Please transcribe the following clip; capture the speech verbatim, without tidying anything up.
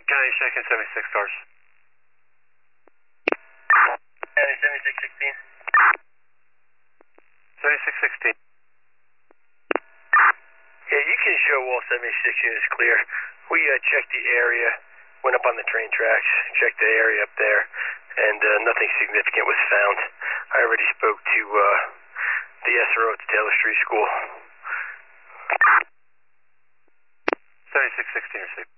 County checking seventy-six cars. County seventy-six sixteen. seventy-six sixteen. Yeah, you can show all seventy-six units clear. We uh, checked the area, went up on the train tracks, checked the area up there, and uh, nothing significant was found. I already spoke to uh, the S R O at the Taylor Street School. seventy-six sixteen received.